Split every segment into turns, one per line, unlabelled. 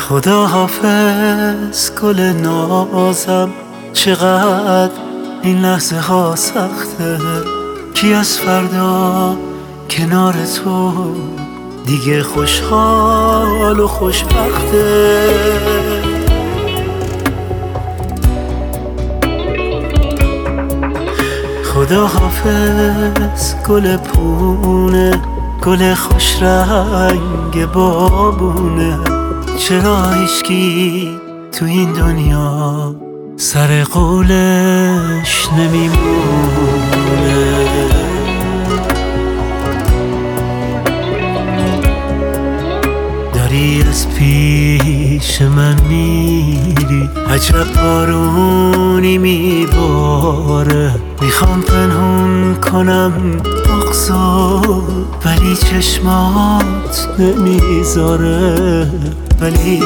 خدا حافظ گل نازم، چقدر این لحظه ها سخته. کی از فردا کنار تو دیگه خوشحال و خوشبخته. خدا حافظ گل پونه، گل خوش رنگ بابونه. چرا هیچکی تو این دنیا سر قولش نمیمونه؟ داری از پیش من میری، عجب بارونی میباره. میخوام پنهون کنم بغضو ولی چشمات نمیذاره. ولی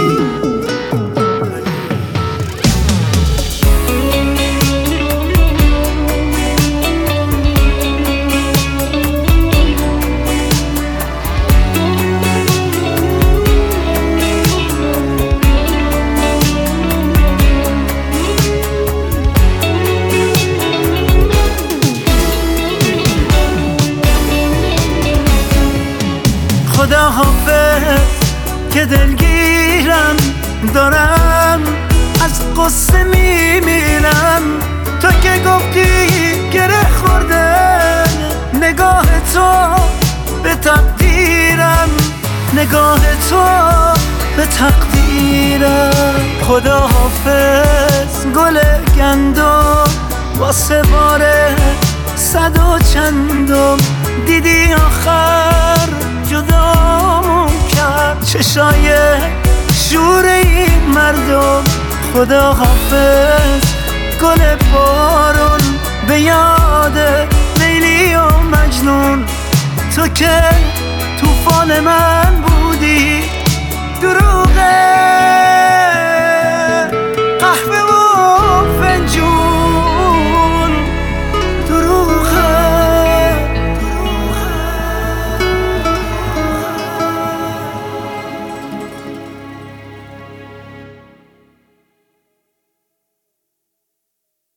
خدا حافظ که دلگیرم، دارم از قصه میمیرم. تو که گفتی گره خورده نگاه تو به تقدیرم، نگاه تو به تقدیرم. خدا حافظ گل گندم، واسه باره صد و چندم. دیدی آخر جدامون کرد چشای شور این مردم. خدا حافظ گل بارون به یاد لیلی و مجنون. تو که طوفان من بودی،